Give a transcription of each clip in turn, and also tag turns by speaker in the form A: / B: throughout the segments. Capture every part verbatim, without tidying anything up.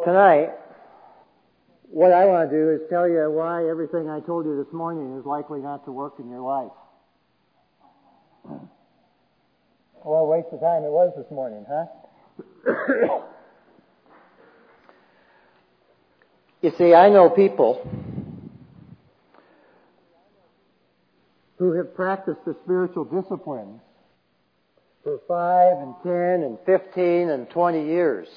A: Tonight, what I want to do is tell you why everything I told you this morning is likely not to work in your life. Well, a waste of time it was this morning, huh? You see, I know people who have practiced the spiritual disciplines for five and ten and fifteen and twenty years.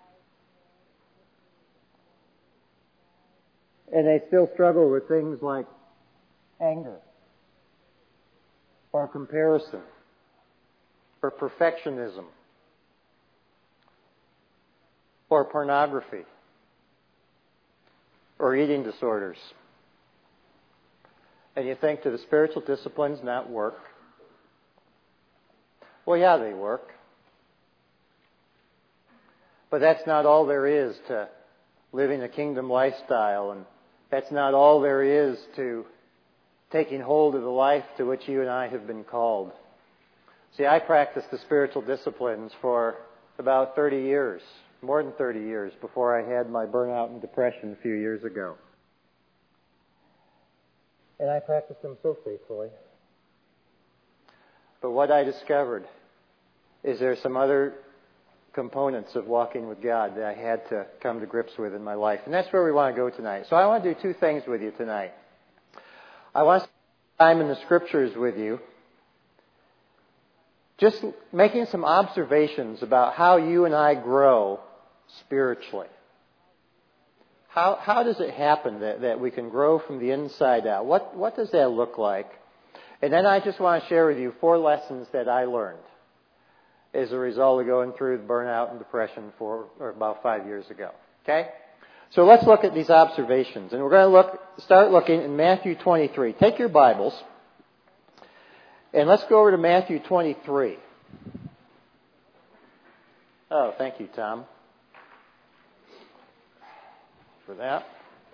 A: And they still struggle with things like anger, or comparison, or perfectionism, or pornography, or eating disorders. And you think, do the spiritual disciplines not work? Well, yeah, they work. But that's not all there is to living a kingdom lifestyle, and that's not all there is to taking hold of the life to which you and I have been called. See, I practiced the spiritual disciplines for about thirty years, more than thirty years, before I had my burnout and depression a few years ago. And I practiced them so faithfully. But what I discovered is there some other components of walking with God that I had to come to grips with in my life. And that's where we want to go tonight. So I want to do two things with you tonight. I want to spend time in the Scriptures with you, just making some observations about how you and I grow spiritually. How how does it happen that, that we can grow from the inside out? What what does that look like? And then I just want to share with you four lessons that I learned as a result of going through the burnout and depression for or about five years ago. Okay? So let's look at these observations. And we're going to look start looking in Matthew twenty-three. Take your Bibles and let's go over to Matthew twenty-three. Oh, thank you, Tom, for that.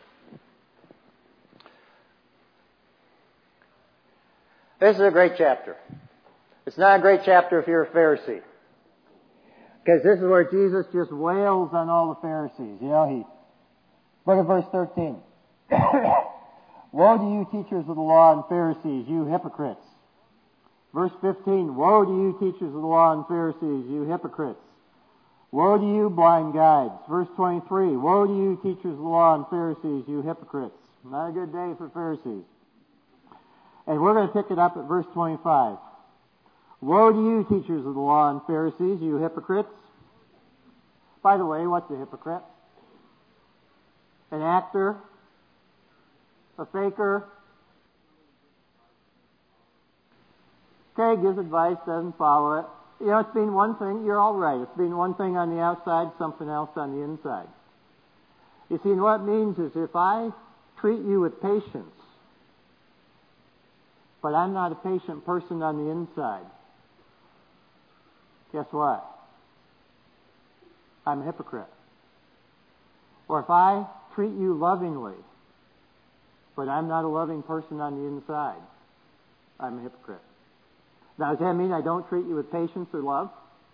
A: This is a great chapter. It's not a great chapter if you're a Pharisee, because this is where Jesus just wails on all the Pharisees. You know, he... Look at verse thirteen. Woe to you, teachers of the law and Pharisees, you hypocrites. Verse fifteen. Woe to you, teachers of the law and Pharisees, you hypocrites. Woe to you, blind guides. Verse twenty-three. Woe to you, teachers of the law and Pharisees, you hypocrites. Not a good day for Pharisees. And we're going to pick it up at verse twenty-five. Woe to you, teachers of the law and Pharisees, you hypocrites. By the way, what's a hypocrite? An actor? A faker? Okay, gives advice, doesn't follow it. You know, it's being one thing, you're all right. It's being one thing on the outside, something else on the inside. You see, and what it means is if I treat you with patience, but I'm not a patient person on the inside, guess what? I'm a hypocrite. Or if I treat you lovingly, but I'm not a loving person on the inside, I'm a hypocrite. Now, does that mean I don't treat you with patience or love?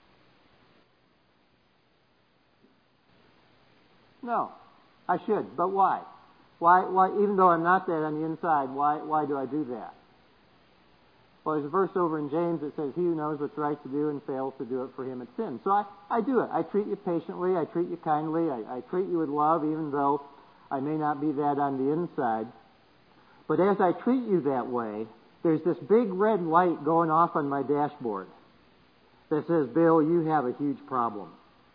A: No, I should. But why? Why? Why? Even though I'm not that on the inside, why? Why do I do that? Well, there's a verse over in James that says, "He who knows what's right to do and fails to do it, for him it's sin." So I, I do it. I treat you patiently. I treat you kindly. I, I treat you with love, even though I may not be that on the inside. But as I treat you that way, there's this big red light going off on my dashboard that says, "Bill, you have a huge problem.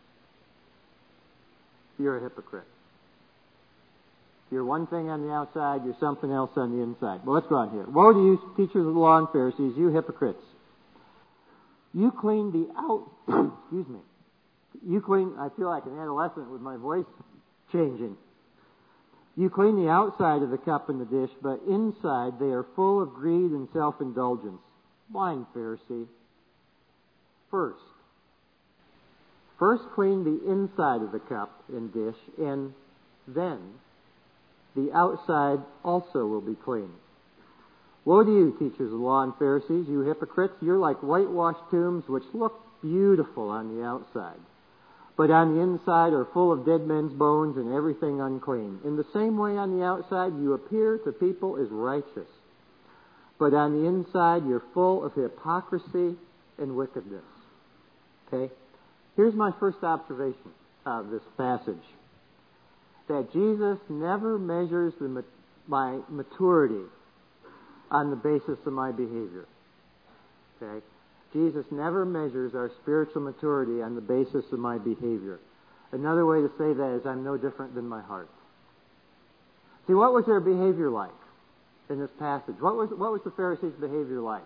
A: You're a hypocrite. You're one thing on the outside, you're something else on the inside." Well, let's go on here. Woe to you, teachers of the law and Pharisees, you hypocrites. You clean the out... excuse me. You clean... I feel like an adolescent with my voice changing. You clean the outside of the cup and the dish, but inside they are full of greed and self-indulgence. Blind Pharisee. First. First clean the inside of the cup and dish, and then the outside also will be clean. Woe to you, teachers of the law and Pharisees, you hypocrites! You're like whitewashed tombs which look beautiful on the outside, but on the inside are full of dead men's bones and everything unclean. In the same way on the outside you appear to people as righteous, but on the inside you're full of hypocrisy and wickedness. Okay? Here's my first observation of this passage. That Jesus never measures the, my maturity on the basis of my behavior. Okay? Jesus never measures our spiritual maturity on the basis of my behavior. Another way to say that is I'm no different than my heart. See, what was their behavior like in this passage? What was, what was the Pharisees' behavior like?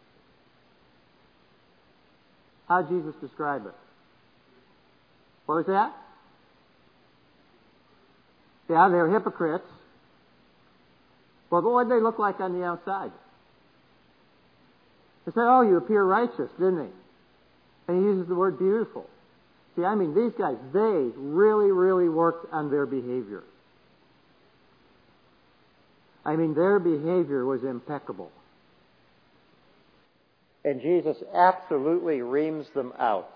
A: How did Jesus describe it? What was that? Yeah, they were hypocrites. Well, what did they look like on the outside? They said, oh, you appear righteous, didn't he? And he uses the word beautiful. See, I mean, these guys, they really, really worked on their behavior. I mean, their behavior was impeccable. And Jesus absolutely reams them out.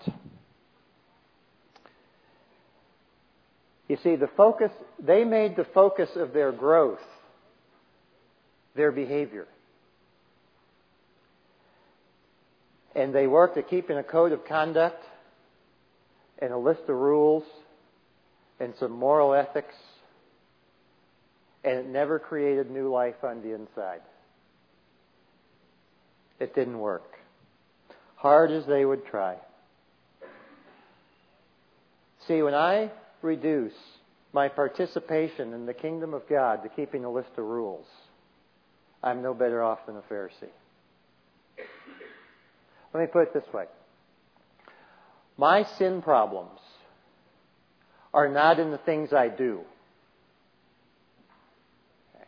A: You see, the focus, they made the focus of their growth their behavior. And they worked at keeping a code of conduct and a list of rules and some moral ethics, and it never created new life on the inside. It didn't work, hard as they would try. See, when I reduce my participation in the kingdom of God to keeping a list of rules, I'm no better off than a Pharisee. Let me put it this way. My sin problems are not in the things I do. Okay?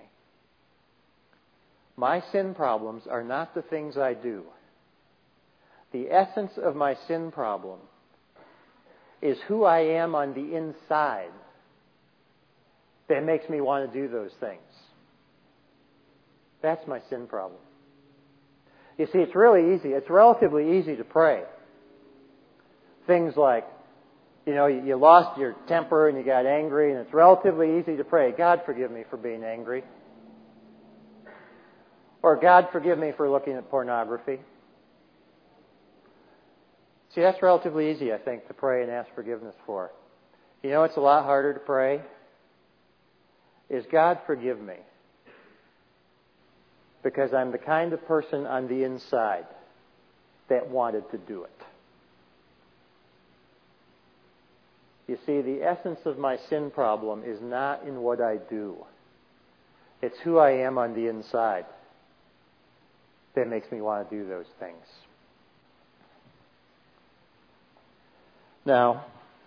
A: My sin problems are not the things I do. The essence of my sin problem is who I am on the inside that makes me want to do those things. That's my sin problem. You see, it's really easy. It's relatively easy to pray. Things like, you know, you lost your temper and you got angry, and it's relatively easy to pray, God, forgive me for being angry. Or, God, forgive me for looking at pornography. See, that's relatively easy, I think, to pray and ask forgiveness for. You know what's a lot harder to pray? Is, God, forgive me, because I'm the kind of person on the inside that wanted to do it. You see, the essence of my sin problem is not in what I do. It's who I am on the inside that makes me want to do those things. Now,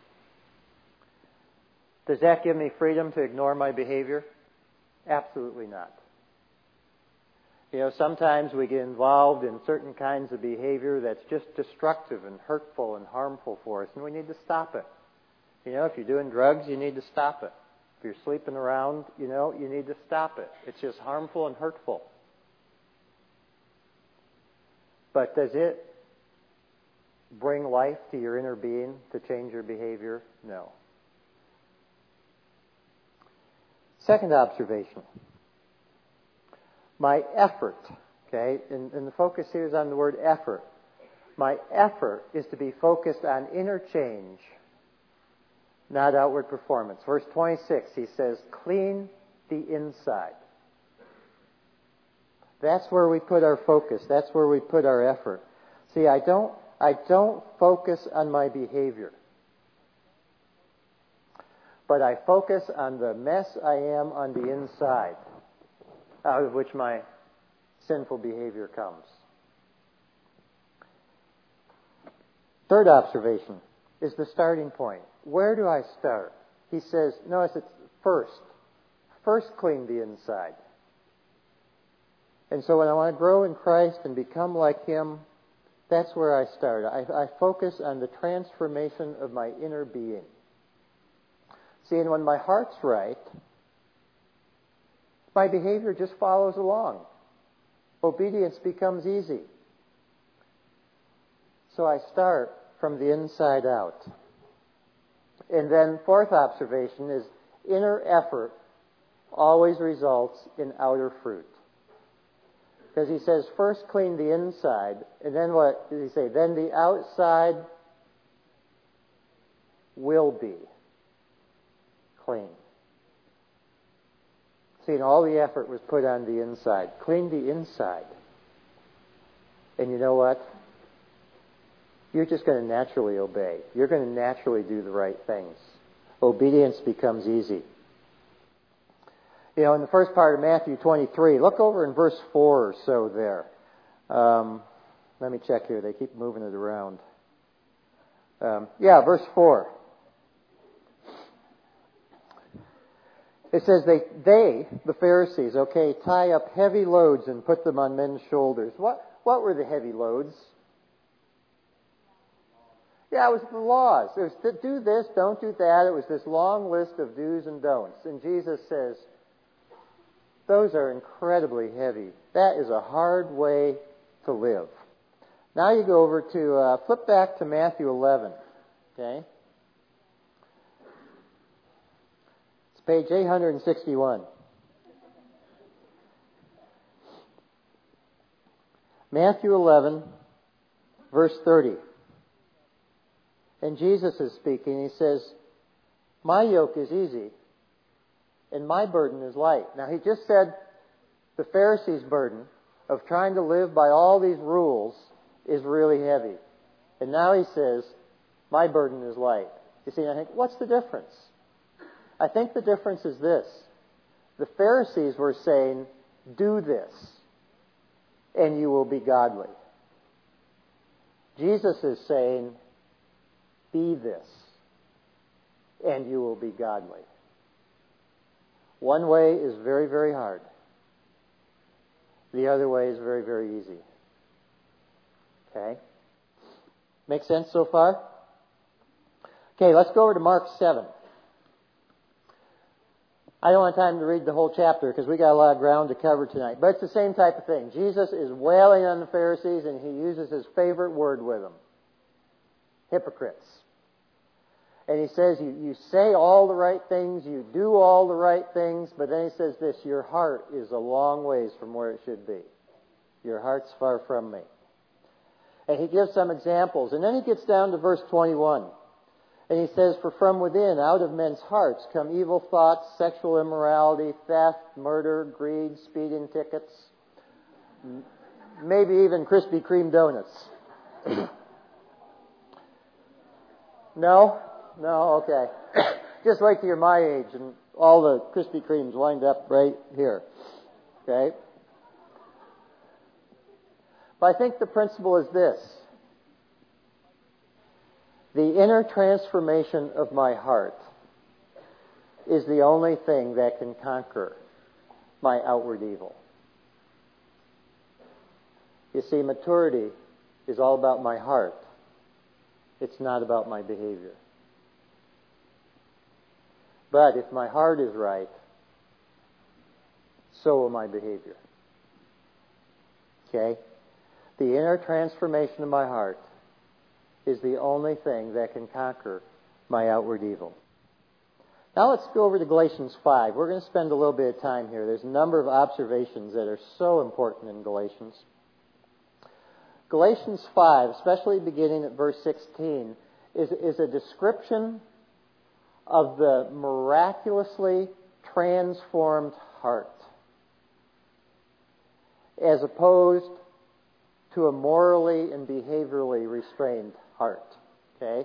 A: does that give me freedom to ignore my behavior? Absolutely not. You know, sometimes we get involved in certain kinds of behavior that's just destructive and hurtful and harmful for us, and we need to stop it. You know, if you're doing drugs, you need to stop it. If you're sleeping around, you know, you need to stop it. It's just harmful and hurtful. But does it bring life to your inner being to change your behavior? No. Second observation. My effort, okay, and, and the focus here is on the word effort. My effort is to be focused on inner change, not outward performance. Verse twenty-six, he says, clean the inside. That's where we put our focus. That's where we put our effort. See, I don't, I don't focus on my behavior, but I focus on the mess I am on the inside, out of which my sinful behavior comes. Third observation is the starting point. Where do I start? He says, notice it's first. First clean the inside. And so when I want to grow in Christ and become like Him, that's where I start. I, I focus on the transformation of my inner being. See, and when my heart's right, my behavior just follows along. Obedience becomes easy. So I start from the inside out. And then fourth observation is inner effort always results in outer fruit. Because he says, first clean the inside, and then what does he say? Then the outside will be clean. See, and all the effort was put on the inside. Clean the inside. And you know what? You're just going to naturally obey. You're going to naturally do the right things. Obedience becomes easy. You know, in the first part of Matthew twenty-three, look over in verse four or so there. Um, let me check here. They keep moving it around. Um, yeah, verse four. It says, they, they, the Pharisees, okay, tie up heavy loads and put them on men's shoulders. What, what were the heavy loads? Yeah, it was the laws. It was to do this, don't do that. It was this long list of do's and don'ts. And Jesus says, those are incredibly heavy. That is a hard way to live. Now you go over to, uh, flip back to Matthew eleven. Okay? It's page eight sixty-one. Matthew eleven, verse thirty. And Jesus is speaking. He says, my yoke is easy and my burden is light. Now, he just said the Pharisees' burden of trying to live by all these rules is really heavy. And now he says, my burden is light. You see, I think, what's the difference? I think the difference is this. The Pharisees were saying, do this and you will be godly. Jesus is saying, be this and you will be godly. One way is very, very hard. The other way is very, very easy. Okay? Make sense so far? Okay, let's go over to Mark seven. I don't have time to read the whole chapter because we got a lot of ground to cover tonight. But it's the same type of thing. Jesus is wailing on the Pharisees and he uses his favorite word with them. Hypocrites. And he says, you, you say all the right things, you do all the right things, but then he says this, your heart is a long ways from where it should be. Your heart's far from me. And he gives some examples. And then he gets down to verse twenty-one. And he says, for from within, out of men's hearts, come evil thoughts, sexual immorality, theft, murder, greed, speeding tickets, maybe even Krispy Kreme donuts. No? No? Okay. Just wait till you're my age and all the Krispy Kremes lined up right here. Okay? But I think the principle is this. The inner transformation of my heart is the only thing that can conquer my outward evil. You see, maturity is all about my heart. It's not about my behavior. But if my heart is right, so will my behavior. Okay? The inner transformation of my heart is the only thing that can conquer my outward evil. Now let's go over to Galatians five. We're going to spend a little bit of time here. There's a number of observations that are so important in Galatians. Galatians five, especially beginning at verse sixteen, is, is a description of the miraculously transformed heart as opposed to a morally and behaviorally restrained heart. Okay?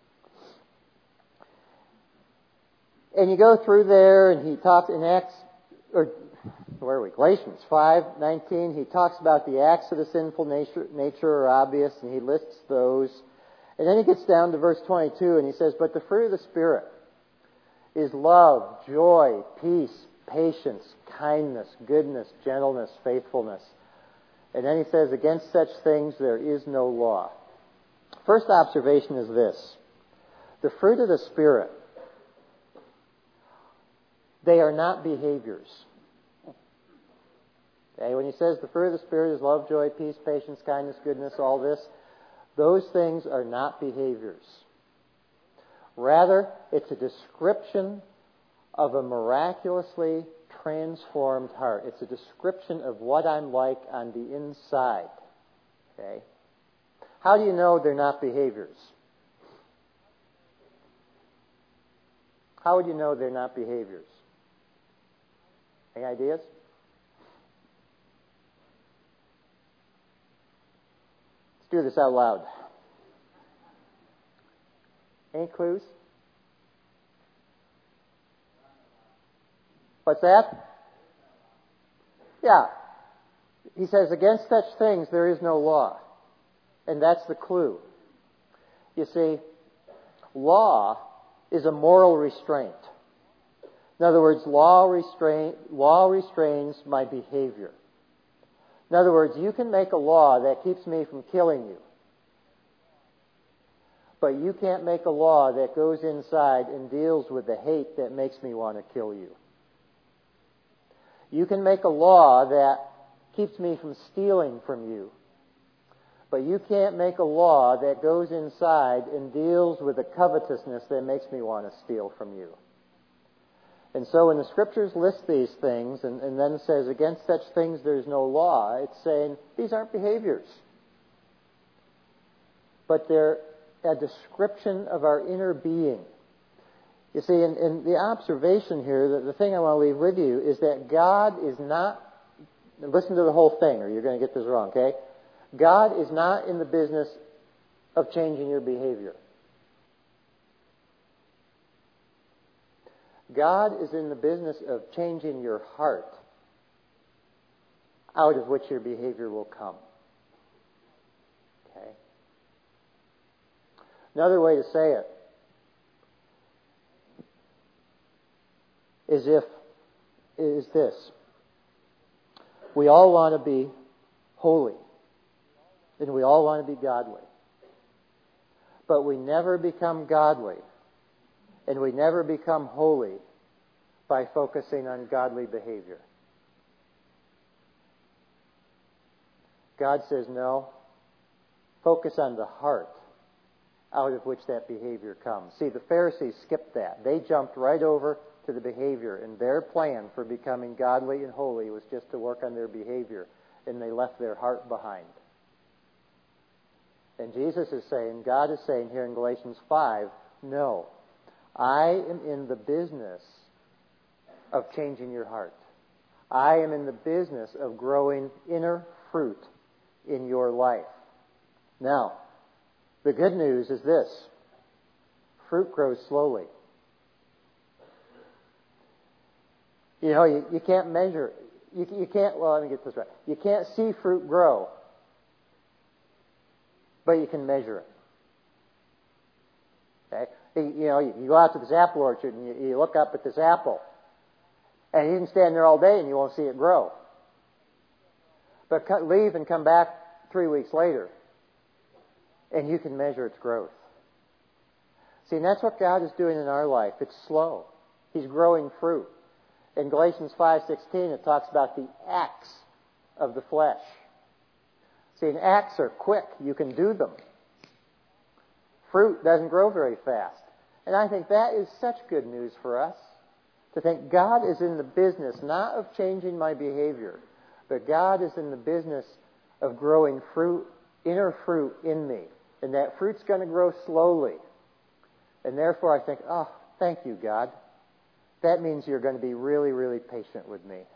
A: And you go through there and he talks in Acts, or where are we? Galatians five nineteen, he talks about the acts of the sinful nature, nature are obvious, and he lists those. And then he gets down to verse twenty-two and he says, but the fruit of the Spirit is love, joy, peace, patience, kindness, goodness, gentleness, faithfulness. And then he says, against such things there is no law. First observation is this. The fruit of the Spirit, they are not behaviors. Okay, when he says the fruit of the Spirit is love, joy, peace, patience, kindness, goodness, all this, those things are not behaviors. Rather, it's a description of a miraculously transformed heart. It's a description of what I'm like on the inside. Okay? How do you know they're not behaviors? How would you know they're not behaviors? Any ideas? Let's do this out loud. Any clues? What's that? Yeah. He says, against such things there is no law. And that's the clue. You see, law is a moral restraint. In other words, law restrain, law restrains my behavior. In other words, you can make a law that keeps me from killing you. But you can't make a law that goes inside and deals with the hate that makes me want to kill you. You can make a law that keeps me from stealing from you. But you can't make a law that goes inside and deals with the covetousness that makes me want to steal from you. And so when the Scriptures list these things and, and then says, against such things there's no law, it's saying these aren't behaviors. But they're a description of our inner being. You see, in, in the observation here, the, the thing I want to leave with you is that God is not, listen to the whole thing or you're going to get this wrong, okay? God is not in the business of changing your behavior. God is in the business of changing your heart, out of which your behavior will come. Okay? Another way to say it is if is this. We all want to be holy. And we all want to be godly. But we never become godly and we never become holy by focusing on godly behavior. God says, no, focus on the heart out of which that behavior comes. See, the Pharisees skipped that. They jumped right over to the behavior, and their plan for becoming godly and holy was just to work on their behavior, and they left their heart behind. And Jesus is saying, God is saying here in Galatians five, no, I am in the business of changing your heart. I am in the business of growing inner fruit in your life. Now, the good news is this. Fruit grows slowly. You know, you, you can't measure it. You, you can't, well, let me get this right. You can't see fruit grow, but you can measure it. Okay? You know, you, you go out to this apple orchard and you, you look up at this apple, and you can stand there all day and you won't see it grow. But cut, leave and come back three weeks later, and you can measure its growth. See, and that's what God is doing in our life. It's slow. He's growing fruit. In Galatians five sixteen, it talks about the acts of the flesh. See, and acts are quick. You can do them. Fruit doesn't grow very fast. And I think that is such good news for us. To think God is in the business not of changing my behavior, but God is in the business of growing fruit, inner fruit in me. And that fruit's going to grow slowly. And therefore I think, oh, thank you, God. That means you're going to be really, really patient with me.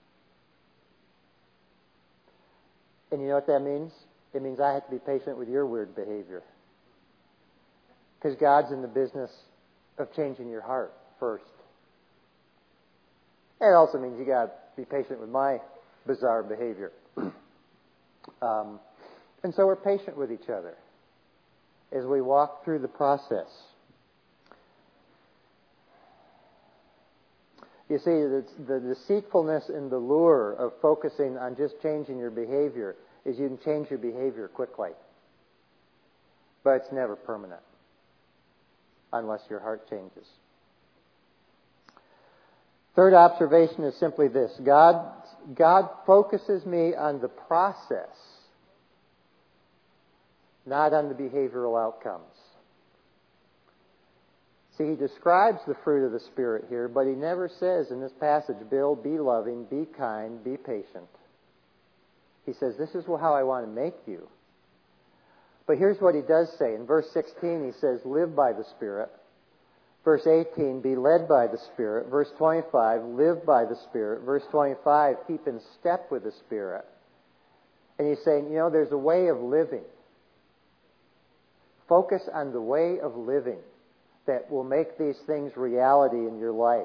A: And you know what that means? It means I have to be patient with your weird behavior. Because God's in the business of changing your heart first. And it also means you got to be patient with my bizarre behavior. um, and so we're patient with each other as we walk through the process. You see, the, the deceitfulness and the lure of focusing on just changing your behavior is you can change your behavior quickly. But it's never permanent unless your heart changes. Third observation is simply this. God, God focuses me on the process, not on the behavioral outcomes. See, he describes the fruit of the Spirit here, but he never says in this passage, Bill, be loving, be kind, be patient. He says, this is how I want to make you. But here's what he does say. In verse sixteen, he says, live by the Spirit. Verse eighteen, be led by the Spirit. Verse twenty-five, live by the Spirit. Verse twenty-five, keep in step with the Spirit. And he's saying, you know, there's a way of living. Focus on the way of living that will make these things reality in your life.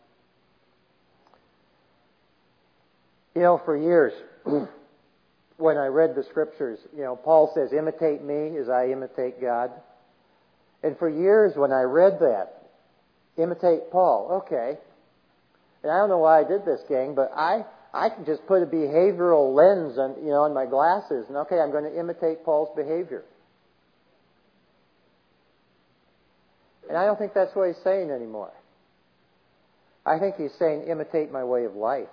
A: You know, for years, when I read the Scriptures, you know, Paul says, imitate me as I imitate God. And for years when I read that, imitate Paul, okay. And I don't know why I did this, gang, but I, I can just put a behavioral lens on, you know, on my glasses, and okay, I'm going to imitate Paul's behavior. And I don't think that's what he's saying anymore. I think he's saying, imitate my way of life.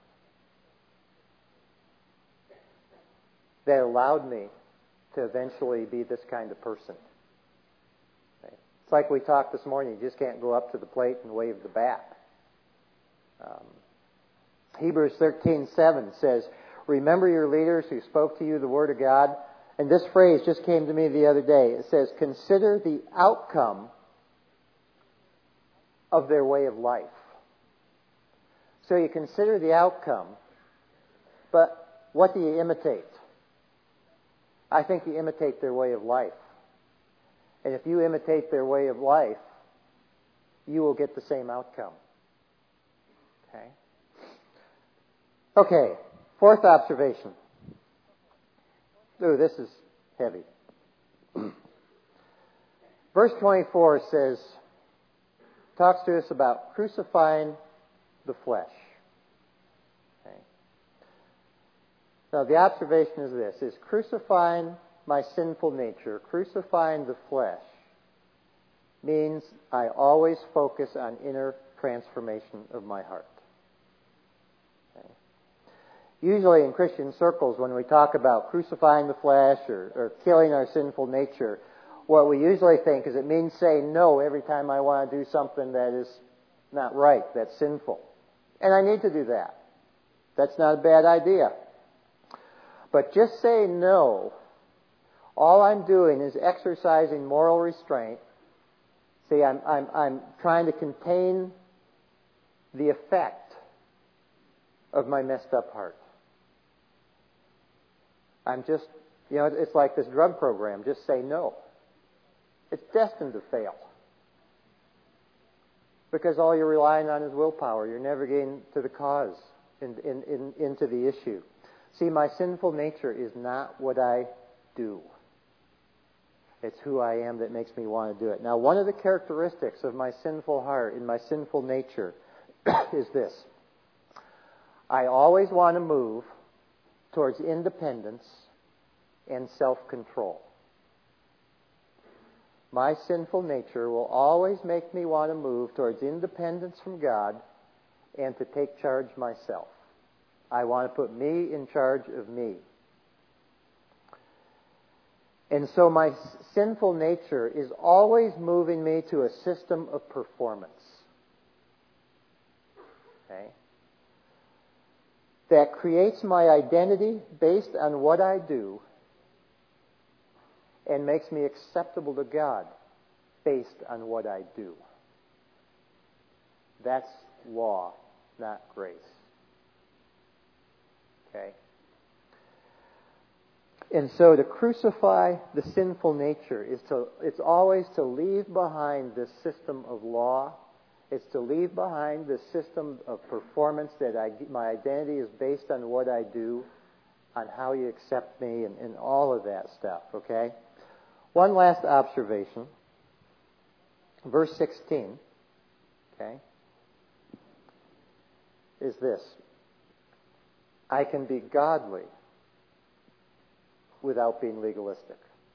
A: That allowed me to eventually be this kind of person. Okay. It's like we talked this morning. You just can't go up to the plate and wave the bat. Um, Hebrews thirteen seven says, remember your leaders who spoke to you the Word of God. And this phrase just came to me the other day. It says, consider the outcome of their way of life. So you consider the outcome, but what do you imitate? I think you imitate their way of life. And if you imitate their way of life, you will get the same outcome. Okay? Okay, fourth observation. Ooh, this is heavy. Verse twenty-four says, talks to us about crucifying the flesh. Okay. Now, the observation is this, is crucifying my sinful nature, crucifying the flesh, means I always focus on inner transformation of my heart. Okay. Usually in Christian circles, when we talk about crucifying the flesh or, or killing our sinful nature, what we usually think is it means saying no every time I want to do something that is not right, that's sinful. And I need to do that. That's not a bad idea. But just saying no, all I'm doing is exercising moral restraint. See, I'm, I'm, I'm trying to contain the effect of my messed up heart. I'm just, you know, it's like this drug program. Just say no. It's destined to fail. Because all you're relying on is willpower. You're never getting to the cause, in, in, in, into the issue. See, my sinful nature is not what I do. It's who I am that makes me want to do it. Now, one of the characteristics of my sinful heart and my sinful nature is this. I always want to move towards independence and self-control. My sinful nature will always make me want to move towards independence from God and to take charge myself. I want to put me in charge of me. And so my sinful nature is always moving me to a system of performance. Okay? That creates my identity based on what I do and makes me acceptable to God based on what I do. That's law, not grace. Okay? And so to crucify the sinful nature is to, it's always to leave behind this system of law. It's to leave behind this system of performance that I, my identity is based on what I do, on how you accept me, and, and all of that stuff, okay? One last observation. Verse sixteen, okay, is this. I can be godly without being legalistic.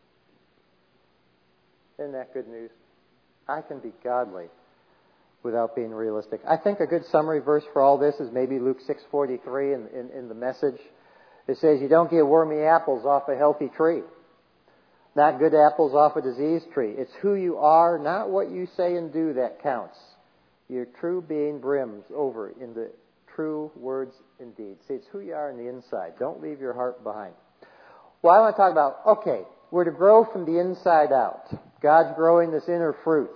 A: Isn't that good news? I can be godly without being realistic. I think a good summary verse for all this is maybe Luke six forty-three in, in, in the Message. It says, you don't get wormy apples off a healthy tree. Not good apples off a diseased tree. It's who you are, not what you say and do, that counts. Your true being brims over in the true words and deeds. See, it's who you are on the inside. Don't leave your heart behind. Well, I want to talk about, okay, we're to grow from the inside out. God's growing this inner fruit.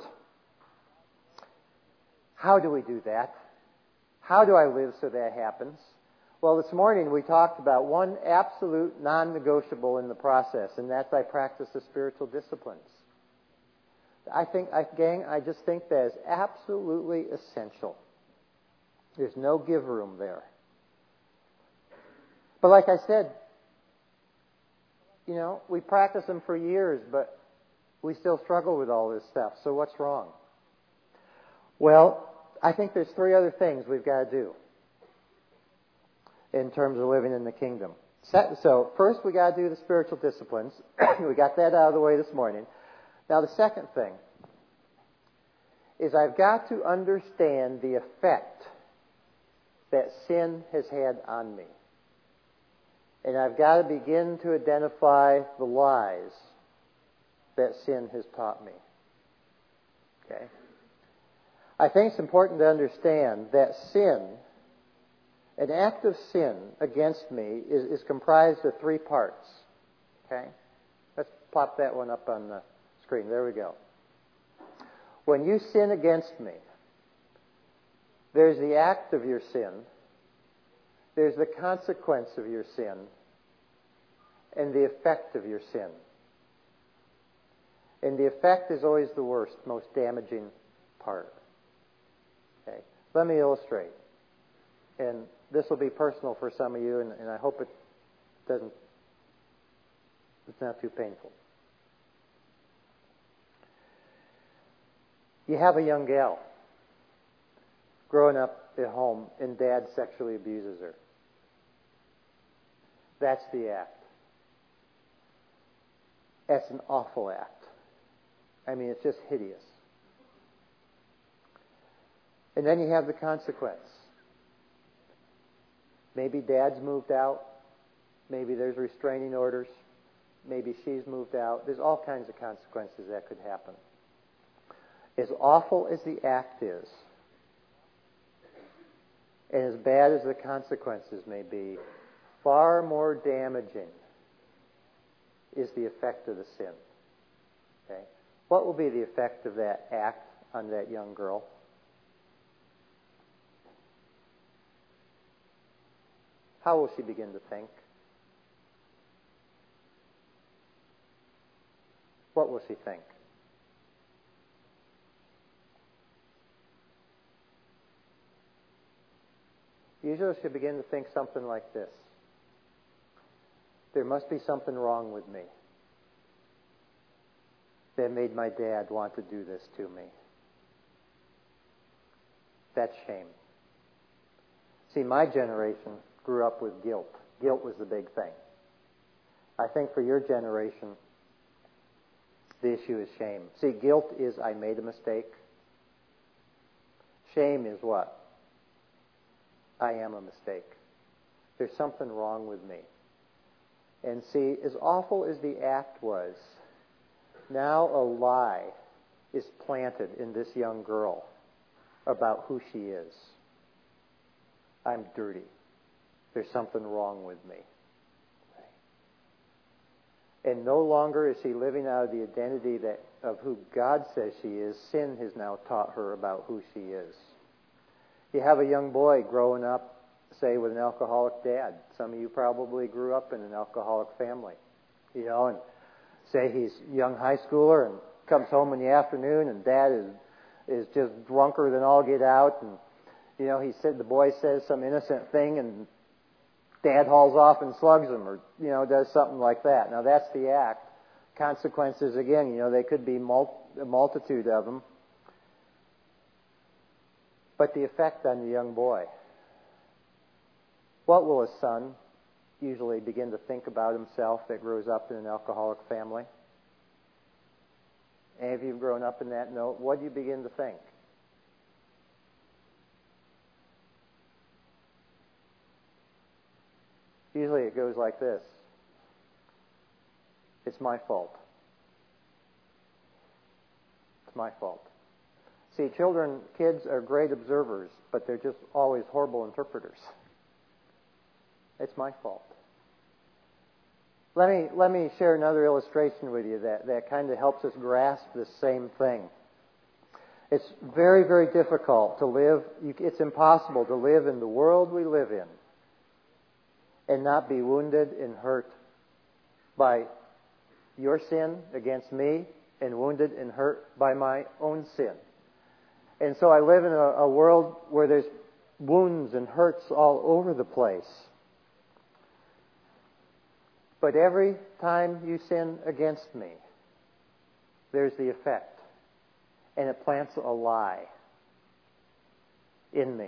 A: How do we do that? How do I live so that happens? Well, this morning we talked about one absolute non-negotiable in the process, and that's I practice the spiritual disciplines. I think, I, gang, I just think that is absolutely essential. There's no give room there. But like I said, you know, we practice them for years, but we still struggle with all this stuff. So what's wrong? Well, I think there's three other things we've got to do in terms of living in the kingdom. So first we got to do the spiritual disciplines. We got that out of the way this morning. Now the second thing is I've got to understand the effect that sin has had on me. And I've got to begin to identify the lies that sin has taught me. Okay? I think it's important to understand that sin, an act of sin against me, is, is comprised of three parts. Okay? Let's plop that one up on the screen. There we go. When you sin against me, there's the act of your sin, there's the consequence of your sin, and the effect of your sin. And the effect is always the worst, most damaging part. Okay. Let me illustrate. And this will be personal for some of you, and, and I hope it doesn't, it's not too painful. You have a young gal growing up at home, and dad sexually abuses her. That's the act. That's an awful act. I mean, it's just hideous. And then you have the consequence. Maybe dad's moved out. Maybe there's restraining orders. Maybe she's moved out. There's all kinds of consequences that could happen. As awful as the act is, and as bad as the consequences may be, far more damaging is the effect of the sin. Okay? What will be the effect of that act on that young girl? How will she begin to think? What will she think? Usually she'll begin to think something like this. There must be something wrong with me that made my dad want to do this to me. That's shame. See, my generation grew up with guilt. Guilt was the big thing. I think for your generation, the issue is shame. See, guilt is I made a mistake. Shame is what? I am a mistake. There's something wrong with me. And see, as awful as the act was, now a lie is planted in this young girl about who she is. I'm dirty. There's something wrong with me. And no longer is she living out of the identity that of who God says she is. Sin has now taught her about who she is. You have a young boy growing up, say, with an alcoholic dad. Some of you probably grew up in an alcoholic family. You know, and say he's a young high schooler and comes home in the afternoon and dad is is just drunker than all get out, and you know, he said the boy says some innocent thing and dad hauls off and slugs him, or you know, does something like that. Now that's the act. Consequences, again, you know, they could be mul- a multitude of them. But the effect on the young boy. What will a son usually begin to think about himself that grows up in an alcoholic family? Any of you have grown up in that note? What do you begin to think? Usually it goes like this. It's my fault. It's my fault. See, children, kids are great observers, but they're just always horrible interpreters. It's my fault. Let me, let me share another illustration with you that, that kind of helps us grasp this same thing. It's very, very difficult to live, it's impossible to live in the world we live in and not be wounded and hurt by your sin against me and wounded and hurt by my own sin. And so I live in a, a world where there's wounds and hurts all over the place. But every time you sin against me, there's the effect. And it plants a lie in me.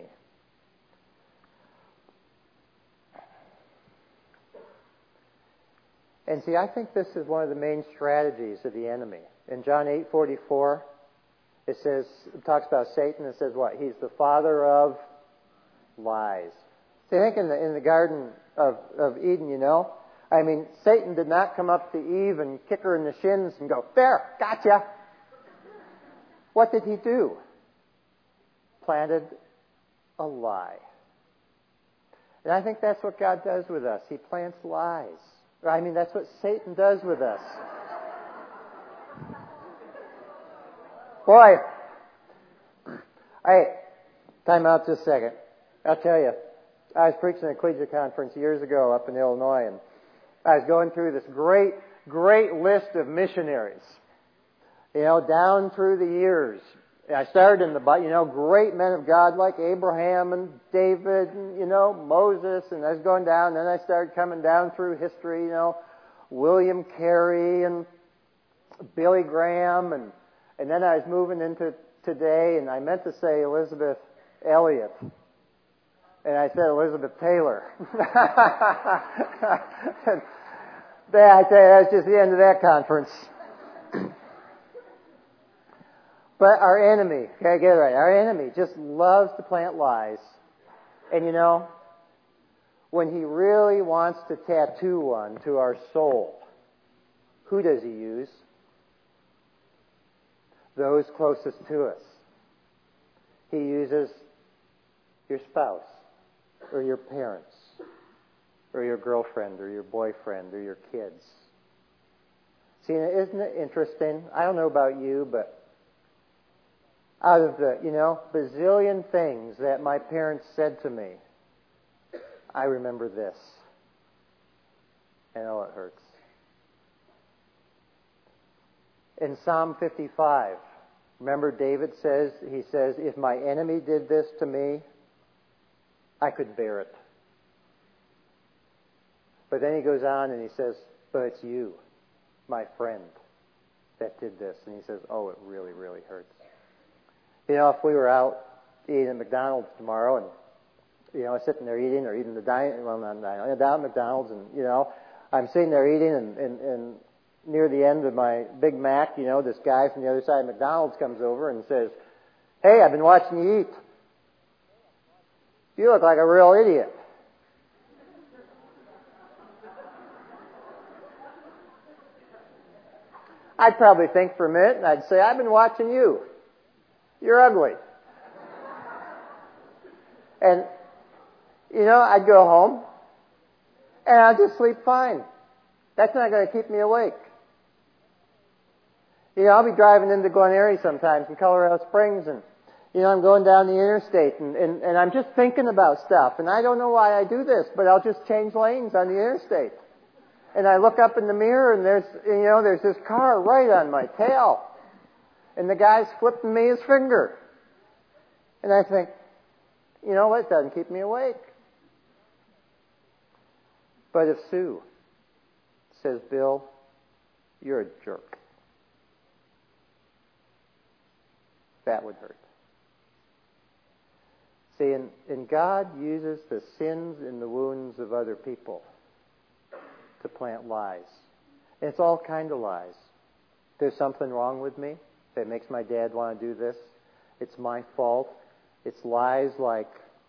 A: And see, I think this is one of the main strategies of the enemy. In John eight forty-four, it says, it talks about Satan. It says what? He's the father of lies. See, I think in the in the Garden of, of Eden, you know, I mean, Satan did not come up to Eve and kick her in the shins and go, "There, gotcha." What did he do? Planted a lie. And I think that's what God does with us. He plants lies. I mean, that's what Satan does with us. Boy, hey, time out just a second. I'll tell you, I was preaching at a collegiate conference years ago up in Illinois, and I was going through this great, great list of missionaries. You know, down through the years. I started in the, you know, great men of God like Abraham and David and, you know, Moses, and I was going down, and then I started coming down through history, you know, William Carey and Billy Graham, and, and then I was moving into today, and I meant to say Elizabeth Elliot. And I said Elizabeth Taylor. and, yeah, I tell you, that's just the end of that conference. But our enemy, okay, get it right, our enemy just loves to plant lies. And you know, when he really wants to tattoo one to our soul, who does he use? Those closest to us. He uses your spouse, or your parents, or your girlfriend, or your boyfriend, or your kids. See, isn't it interesting? I don't know about you, but out of the, you know, bazillion things that my parents said to me, I remember this. And oh, it hurts. In Psalm fifty-five, remember David says, he says, if my enemy did this to me, I could bear it. But then he goes on and he says, but it's you, my friend, that did this. And he says, oh, it really, really hurts. You know, if we were out eating at McDonald's tomorrow and, you know, sitting there eating or eating the dining, well, not dining, down at McDonald's and, you know, I'm sitting there eating and, and, and near the end of my Big Mac, you know, this guy from the other side of McDonald's comes over and says, hey, I've been watching you eat. You look like a real idiot. I'd probably think for a minute and I'd say, I've been watching you. You're ugly. And, you know, I'd go home and I'd just sleep fine. That's not going to keep me awake. You know, I'll be driving into Glen Eyrie sometimes in Colorado Springs and, you know, I'm going down the interstate and, and, and I'm just thinking about stuff. And I don't know why I do this, but I'll just change lanes on the interstate. And I look up in the mirror and there's, you know, there's this car right on my tail. And the guy's flipping me his finger. And I think, you know what, it doesn't keep me awake. But if Sue says, Bill, you're a jerk, that would hurt. See, and, and God uses the sins and the wounds of other people to plant lies. And it's all kind of lies. There's something wrong with me that makes my dad want to do this. It's my fault. It's lies like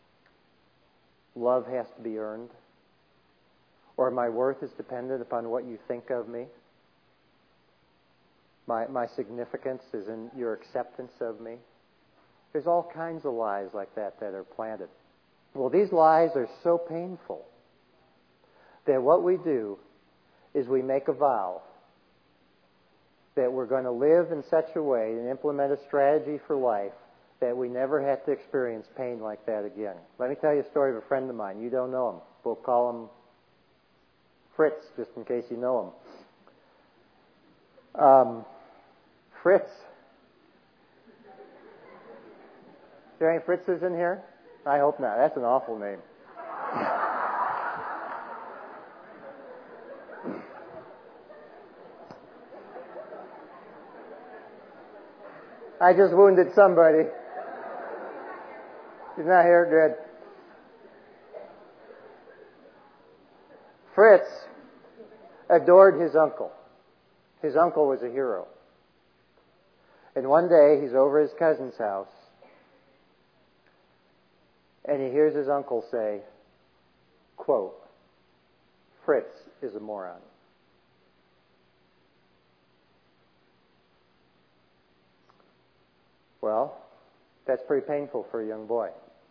A: love has to be earned, or my worth is dependent upon what you think of me. My, my significance is in your acceptance of me. There's all kinds of lies like that that are planted. Well, these lies are so painful that what we do is we make a vow that we're going to live in such a way and implement a strategy for life that we never have to experience pain like that again. Let me tell you a story of a friend of mine. You don't know him. We'll call him Fritz, just in case you know him. Um, Fritz. Is there any Fritzes in here? I hope not. That's an awful name. I just wounded somebody. He's not here? Good. Fritz adored his uncle. His uncle was a hero. And one day he's over his cousin's house and he hears his uncle say, quote, "Fritz is a moron." Well, that's pretty painful for a young boy.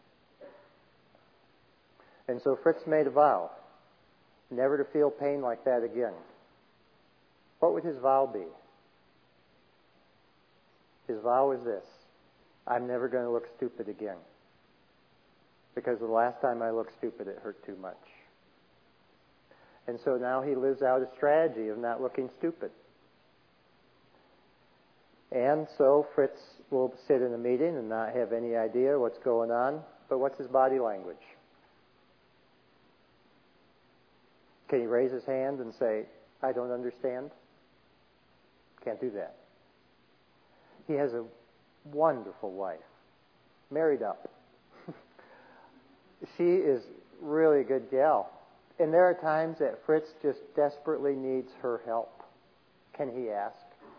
A: And so Fritz made a vow never to feel pain like that again. What would his vow be? His vow was this: I'm never going to look stupid again. Because the last time I looked stupid, it hurt too much. And so now he lives out a strategy of not looking stupid. And so Fritz will sit in a meeting and not have any idea what's going on. But what's his body language? Can he raise his hand and say, "I don't understand"? Can't do that. He has a wonderful wife, married up. She is really a good gal. And there are times that Fritz just desperately needs her help. Can he ask?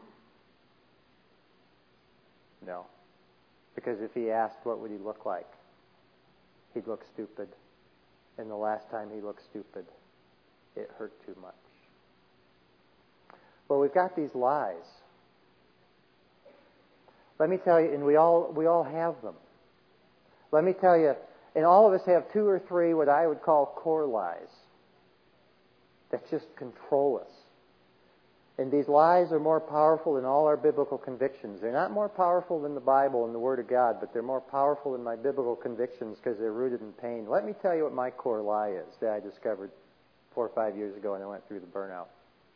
A: No. Because if he asked, what would he look like? He'd look stupid. And the last time he looked stupid, it hurt too much. Well, we've got these lies. Let me tell you, and we all we all have them. Let me tell you, and all of us have two or three what I would call core lies that just control us. And these lies are more powerful than all our biblical convictions. They're not more powerful than the Bible and the Word of God, but they're more powerful than my biblical convictions because they're rooted in pain. Let me tell you what my core lie is that I discovered four or five years ago when I went through the burnout.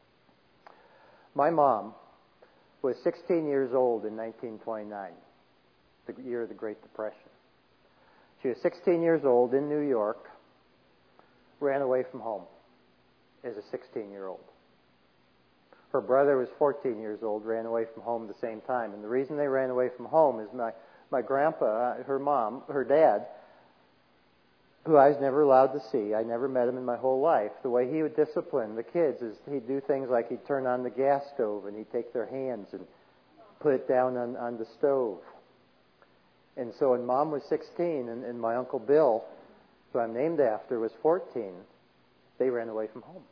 A: My mom was sixteen years old in nineteen twenty-nine, the year of the Great Depression. She was sixteen years old in New York, ran away from home as a sixteen-year-old. Her brother was fourteen years old, ran away from home at the same time. And the reason they ran away from home is my, my grandpa, her mom, her dad, who I was never allowed to see. I never met him in my whole life. The way he would discipline the kids is he'd do things like he'd turn on the gas stove and he'd take their hands and put it down on, on the stove. And so when Mom was sixteen and, and my Uncle Bill, who I'm named after, was fourteen, they ran away from home.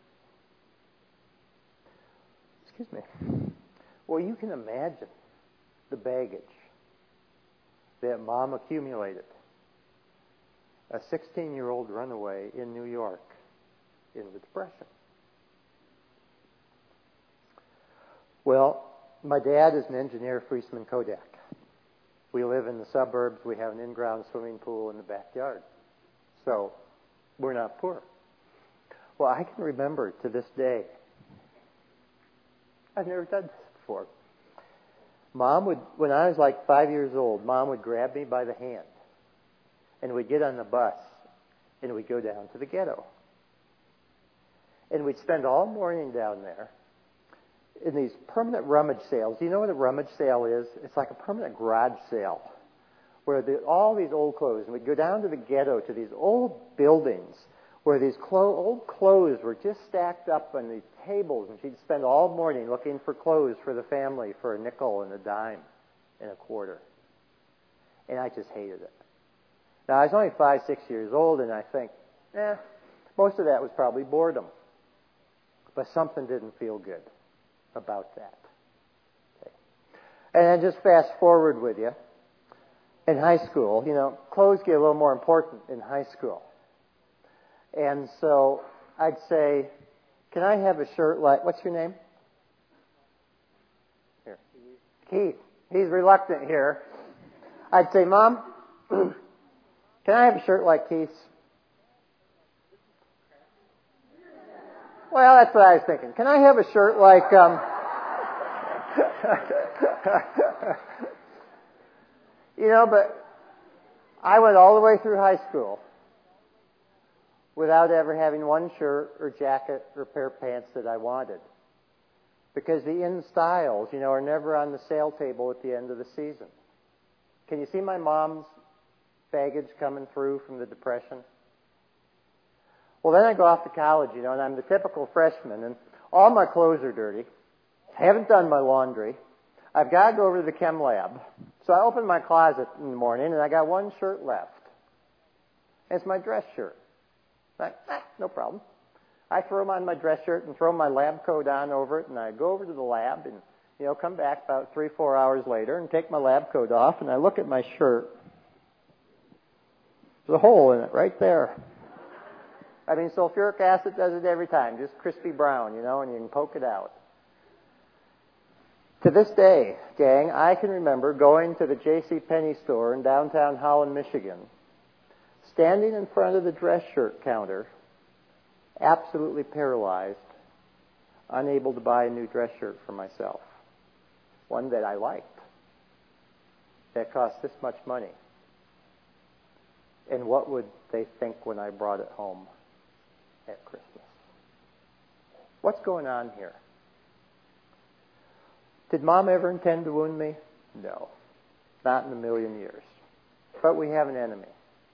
A: Excuse me. Well, you can imagine the baggage that Mom accumulated. A sixteen-year-old runaway in New York in the Depression. Well, my dad is an engineer for Eastman Kodak. We live in the suburbs. We have an in-ground swimming pool in the backyard. So, we're not poor. Well, I can remember to this day, I've never done this before. Mom would, when I was like five years old, Mom would grab me by the hand. And we'd get on the bus, and we'd go down to the ghetto. And we'd spend all morning down there in these permanent rummage sales. Do you know what a rummage sale is? It's like a permanent garage sale where the, all these old clothes, and we'd go down to the ghetto to these old buildings where these clo- old clothes were just stacked up on these tables, and she'd spend all morning looking for clothes for the family for a nickel and a dime and a quarter. And I just hated it. Now, I was only five, six years old, and I think, eh, most of that was probably boredom. But something didn't feel good about that. And then just fast forward with you. In high school, you know, clothes get a little more important in high school. And so I'd say, can I have a shirt like, what's your name? Here. Keith. He's reluctant here. I'd say, Mom, can I have a shirt like Keith's? Well, that's what I was thinking. Can I have a shirt like, um, you know, but I went all the way through high school without ever having one shirt or jacket or pair of pants that I wanted. Because the in styles, you know, are never on the sale table at the end of the season. Can you see my mom's baggage coming through from the Depression? Well, then I go off to college, you know, and I'm the typical freshman, and all my clothes are dirty. I haven't done my laundry. I've got to go over to the chem lab. So I open my closet in the morning, and I got one shirt left. And it's my dress shirt. Like, ah, no problem. I throw on my dress shirt and throw my lab coat on over it, and I go over to the lab and, you know, come back about three, four hours later and take my lab coat off, and I look at my shirt. There's a hole in it right there. I mean, sulfuric acid does it every time, just crispy brown, you know, and you can poke it out. To this day, gang, I can remember going to the J C Penney store in downtown Holland, Michigan, standing in front of the dress shirt counter, absolutely paralyzed, unable to buy a new dress shirt for myself, one that I liked, that cost this much money. And what would they think when I brought it home at Christmas? What's going on here? Did Mom ever intend to wound me? No. Not in a million years. But we have an enemy.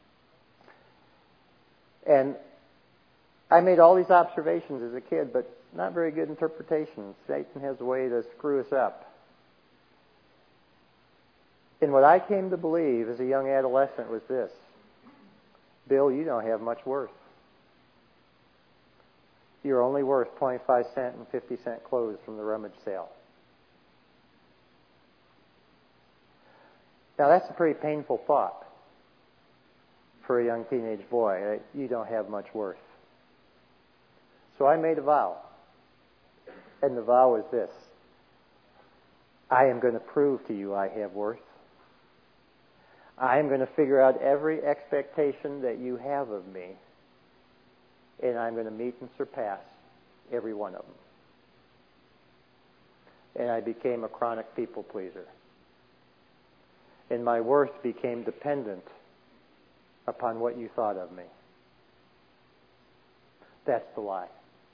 A: And I made all these observations as a kid, but not very good interpretations. Satan has a way to screw us up. And what I came to believe as a young adolescent was this: Bill, you don't have much worth. You're only worth twenty-five cent and fifty cent clothes from the rummage sale. Now that's a pretty painful thought for a young teenage boy. Right? You don't have much worth. So I made a vow. And the vow was this: I am going to prove to you I have worth. I am going to figure out every expectation that you have of me, and I'm going to meet and surpass every one of them. And I became a chronic people pleaser. And my worth became dependent upon what you thought of me. That's the lie.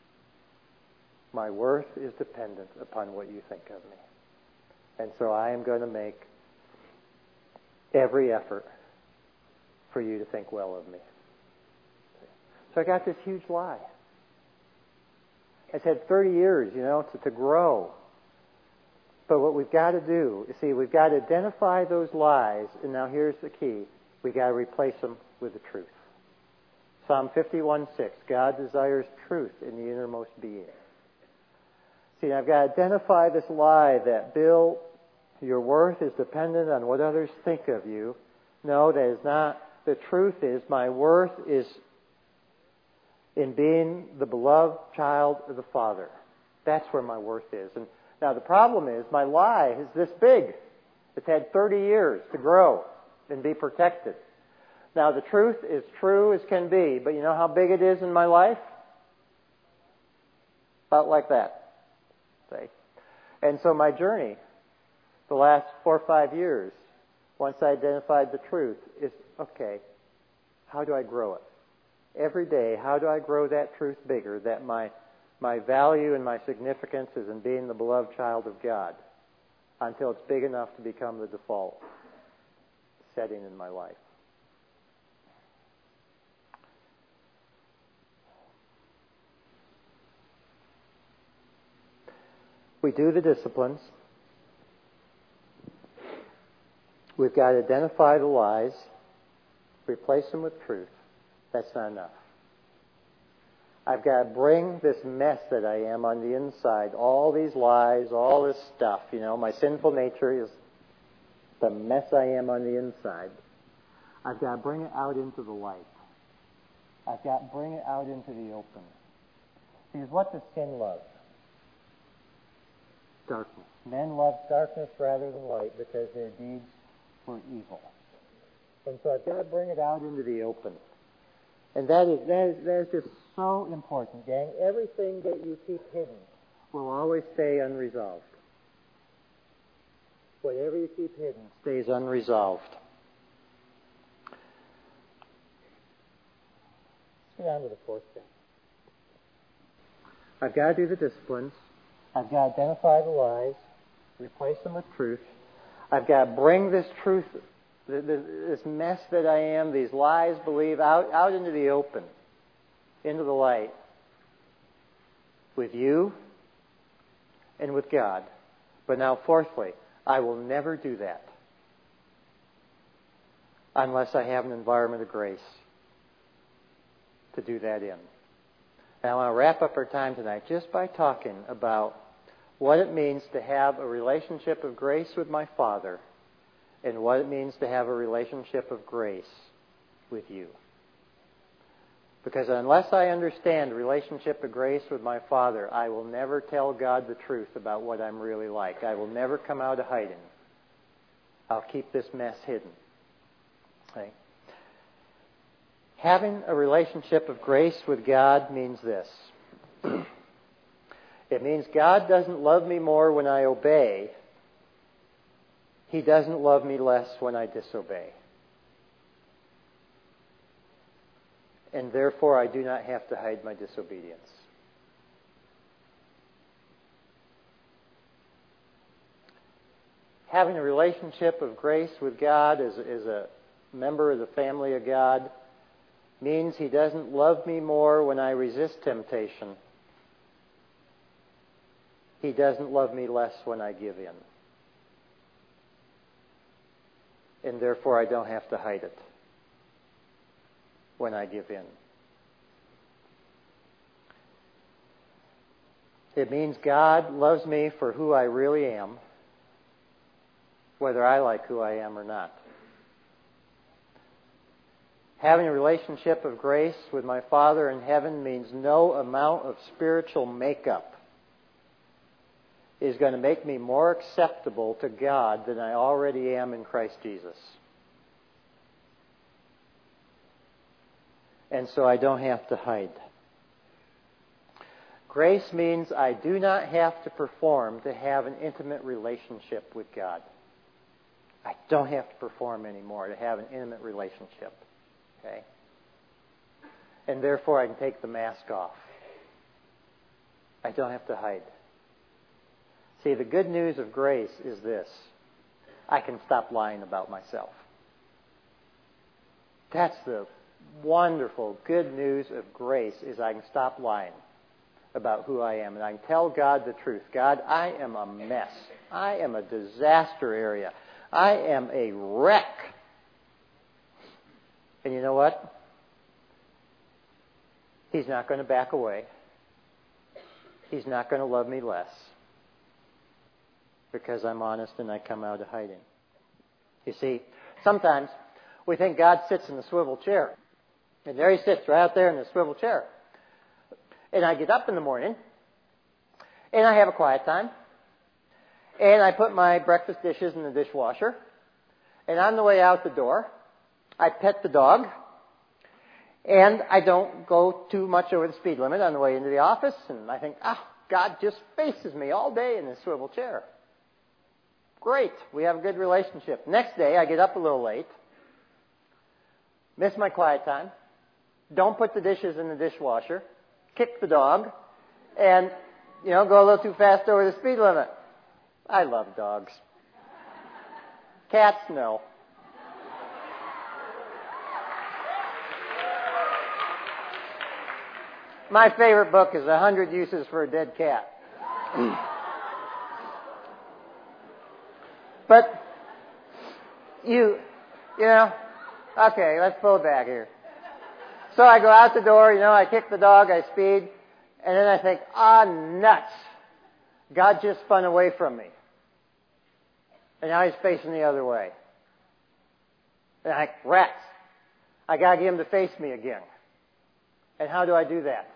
A: My worth is dependent upon what you think of me. And so I am going to make every effort for you to think well of me. So I got this huge lie. It's had thirty years, you know, to, to grow. But what we've got to do, you see, we've got to identify those lies, and now here's the key. We've got to replace them with the truth. Psalm fifty-one six, God desires truth in the innermost being. See, I've got to identify this lie that, Bill, your worth is dependent on what others think of you. No, that is not. The truth is my worth is in being the beloved child of the Father. That's where my worth is. And now the problem is my lie is this big. It's had thirty years to grow and be protected. Now the truth is true as can be, but you know how big it is in my life? About like that. See? And so my journey, the last four or five years, once I identified the truth, is, okay, how do I grow it? Every day, how do I grow that truth bigger, that my my value and my significance is in being the beloved child of God, until it's big enough to become the default setting in my life. We do the disciplines. We've got to identify the lies, replace them with truth. That's not enough. I've got to bring this mess that I am on the inside, all these lies, all this stuff, you know, my sinful nature is the mess I am on the inside. I've got to bring it out into the light. I've got to bring it out into the open. Because what does sin love? Darkness. Men love darkness rather than light because their deeds were evil. And so I've got to bring it out into the open. And that is, that is, that is just so important, gang. Everything that you keep hidden will always stay unresolved. Whatever you keep hidden stays unresolved. Let's get on to the fourth thing. I've got to do the disciplines. I've got to identify the lies, replace them with truth. I've got to bring this truth, this mess that I am, these lies, believe, out, out into the open, into the light, with you and with God. But now, fourthly, I will never do that unless I have an environment of grace to do that in. And I want to wrap up our time tonight just by talking about what it means to have a relationship of grace with my Father and what it means to have a relationship of grace with you. Because unless I understand relationship of grace with my Father, I will never tell God the truth about what I'm really like. I will never come out of hiding. I'll keep this mess hidden. Okay? Having a relationship of grace with God means this. It means God doesn't love me more when I obey. He doesn't love me less when I disobey. And therefore, I do not have to hide my disobedience. Having a relationship of grace with God as, as a member of the family of God means He doesn't love me more when I resist temptation. He doesn't love me less when I give in. And therefore, I don't have to hide it when I give in. It means God loves me for who I really am, whether I like who I am or not. Having a relationship of grace with my Father in heaven means no amount of spiritual makeup is going to make me more acceptable to God than I already am in Christ Jesus. And so I don't have to hide. Grace means I do not have to perform to have an intimate relationship with God. I don't have to perform anymore to have an intimate relationship. Okay? And therefore I can take the mask off. I don't have to hide. See, the good news of grace is this. I can stop lying about myself. That's the wonderful good news of grace, is I can stop lying about who I am. And I can tell God the truth. God, I am a mess. I am a disaster area. I am a wreck. And you know what? He's not going to back away. He's not going to love me less. Because I'm honest and I come out of hiding. You see, sometimes we think God sits in the swivel chair. And there He sits right out there in the swivel chair. And I get up in the morning, and I have a quiet time, and I put my breakfast dishes in the dishwasher, and on the way out the door, I pet the dog, and I don't go too much over the speed limit on the way into the office, and I think, ah, God just faces me all day in this swivel chair. Great, we have a good relationship. Next day, I get up a little late, miss my quiet time, don't put the dishes in the dishwasher, kick the dog, and, you know, go a little too fast over the speed limit. I love dogs. Cats, no. My favorite book is A Hundred Uses for a Dead Cat. But, you, you know, okay, let's pull it back here. So I go out the door, you know, I kick the dog, I speed, and then I think, ah, nuts. God just spun away from me. And now he's facing the other way. And I, rats. I gotta get him to face me again. And how do I do that?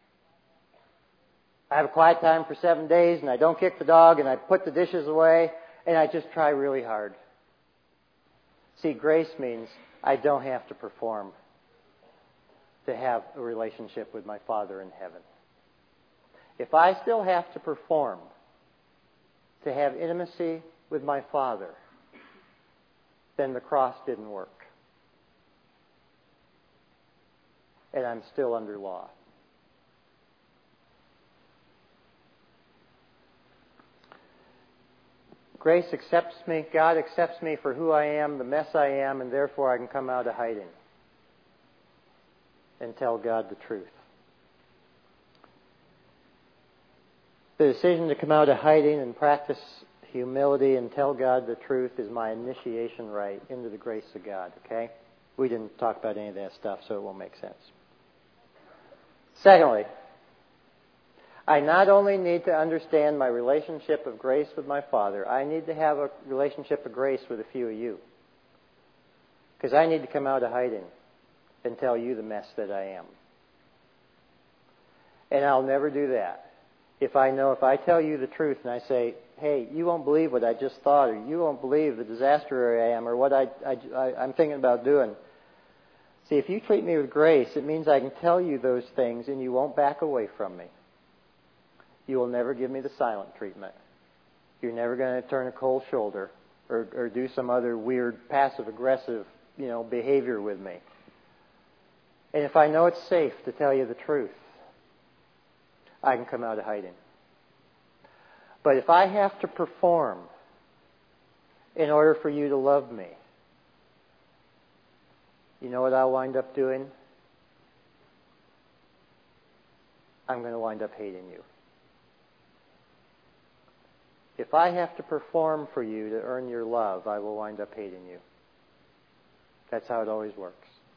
A: I have a quiet time for seven days, and I don't kick the dog, and I put the dishes away, and I just try really hard. See, grace means I don't have to perform to have a relationship with my Father in heaven. If I still have to perform to have intimacy with my Father, then the cross didn't work. And I'm still under law. Grace accepts me, God accepts me for who I am, the mess I am, and therefore I can come out of hiding and tell God the truth. The decision to come out of hiding and practice humility and tell God the truth is my initiation rite into the grace of God, okay? We didn't talk about any of that stuff, so it won't make sense. Secondly, I not only need to understand my relationship of grace with my Father, I need to have a relationship of grace with a few of you. Because I need to come out of hiding and tell you the mess that I am. And I'll never do that if I know, if I tell you the truth and I say, hey, you won't believe what I just thought, or you won't believe the disaster I am, or what I, I, I, I'm thinking about doing. See, if you treat me with grace, it means I can tell you those things and you won't back away from me. You will never give me the silent treatment. You're never going to turn a cold shoulder or, or do some other weird passive-aggressive, you know, behavior with me. And if I know it's safe to tell you the truth, I can come out of hiding. But if I have to perform in order for you to love me, you know what I'll wind up doing? I'm going to wind up hating you. If I have to perform for you to earn your love, I will wind up hating you. That's how it always works.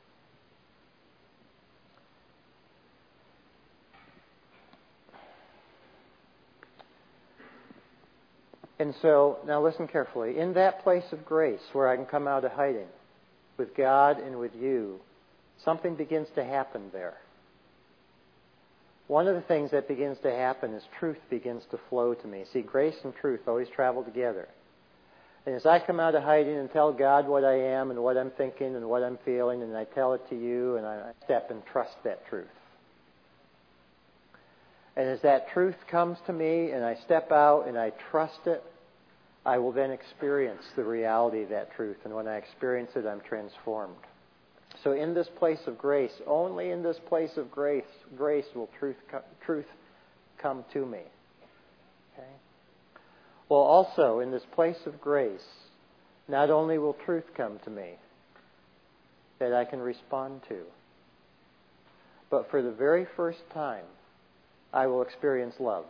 A: And so, now listen carefully. In that place of grace where I can come out of hiding with God and with you, something begins to happen there. One of the things that begins to happen is truth begins to flow to me. See, grace and truth always travel together. And as I come out of hiding and tell God what I am and what I'm thinking and what I'm feeling, and I tell it to you, and I step and trust that truth. And as that truth comes to me and I step out and I trust it, I will then experience the reality of that truth. And when I experience it, I'm transformed. So in this place of grace, only in this place of grace, grace will truth, truth come to me. Okay? Well, also in this place of grace, not only will truth come to me that I can respond to, but for the very first time, I will experience love.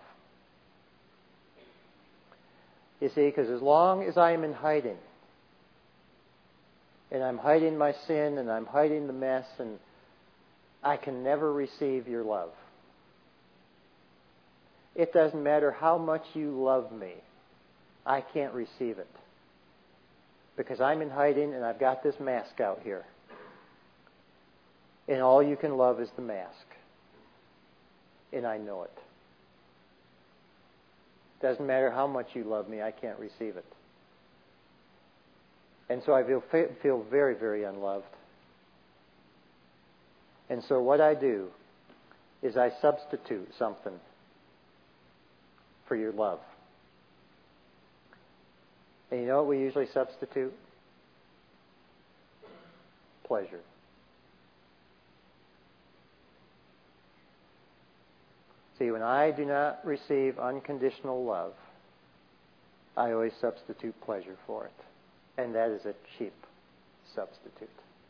A: You see, because as long as I am in hiding, and I'm hiding my sin, and I'm hiding the mess, and I can never receive your love. It doesn't matter how much you love me, I can't receive it. Because I'm in hiding, and I've got this mask out here. And all you can love is the mask. And I know it. Doesn't matter how much you love me, I can't receive it. And so I feel, feel very, very unloved. And so what I do is I substitute something for your love. And you know what we usually substitute? Pleasure. See, when I do not receive unconditional love, I always substitute pleasure for it. And that is a cheap substitute.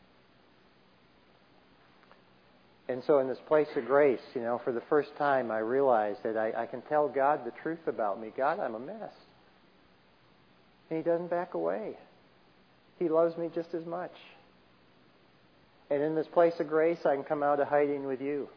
A: And so in this place of grace, you know, for the first time I realized that I, I can tell God the truth about me. God, I'm a mess. And He doesn't back away. He loves me just as much. And in this place of grace, I can come out of hiding with you.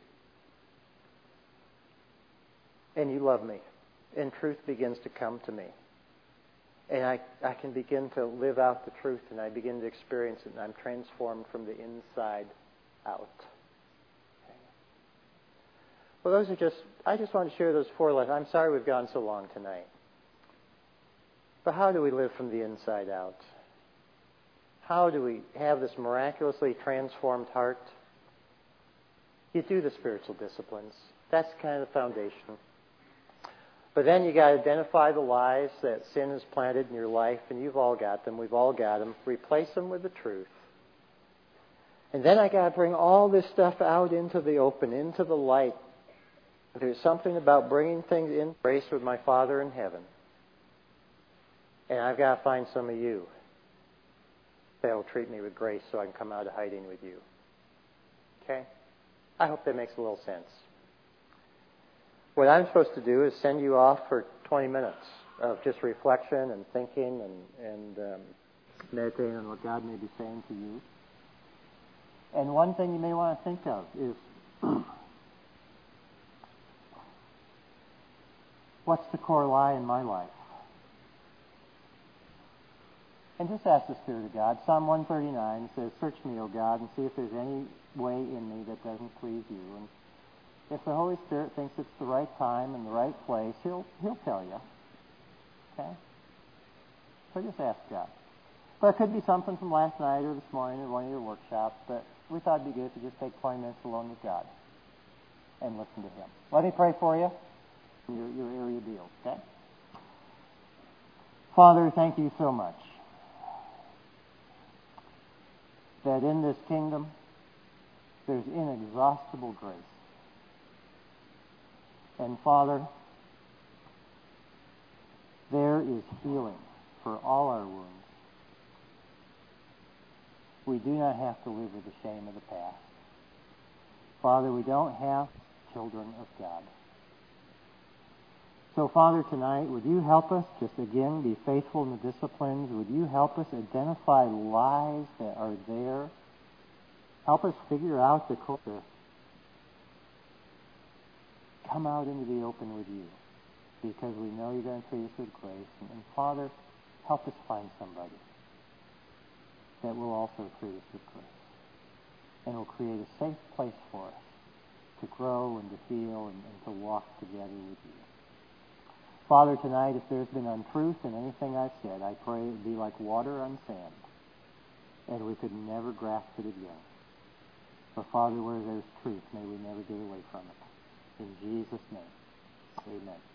A: And you love me. And truth begins to come to me. And I, I can begin to live out the truth, and I begin to experience it, and I'm transformed from the inside out. Okay. Well, those are just, I just want to share those four lessons. I'm sorry we've gone so long tonight. But how do we live from the inside out? How do we have this miraculously transformed heart? You do the spiritual disciplines. That's kind of the foundation. But then you got to identify the lies that sin has planted in your life, and you've all got them. We've all got them. Replace them with the truth. And then I got to bring all this stuff out into the open, into the light. There's something about bringing things in grace with my Father in heaven. And I've got to find some of you that will treat me with grace so I can come out of hiding with you. Okay? I hope that makes a little sense. What I'm supposed to do is send you off for twenty minutes of just reflection and thinking and, and um, meditating on what God may be saying to you. And one thing you may want to think of is, what's the core lie in my life? And just ask the Spirit of God. Psalm one thirty-nine says, "Search me, O God, and see if there's any way in me that doesn't please you." And if the Holy Spirit thinks it's the right time and the right place, He'll He'll tell you. Okay? So just ask God. But it could be something from last night or this morning or one of your workshops, but we thought it'd be good to just take twenty minutes alone with God and listen to Him. Let me pray for you. Your, your area deals, okay? Father, thank you so much that in this kingdom there's inexhaustible grace. And Father, there is healing for all our wounds. We do not have to live with the shame of the past. Father, we don't have children of God. So, Father, tonight, would you help us just again be faithful in the disciplines? Would you help us identify lies that are there? Help us figure out the culture. Come out into the open with you, because we know you're going to treat us with grace. And, and Father, help us find somebody that will also treat us with grace and will create a safe place for us to grow and to feel and, and to walk together with you. Father, tonight, if there's been untruth in anything I've said, I pray it would be like water on sand, and we could never grasp it again. But Father, where there's truth, may we never get away from it. In Jesus' name, amen.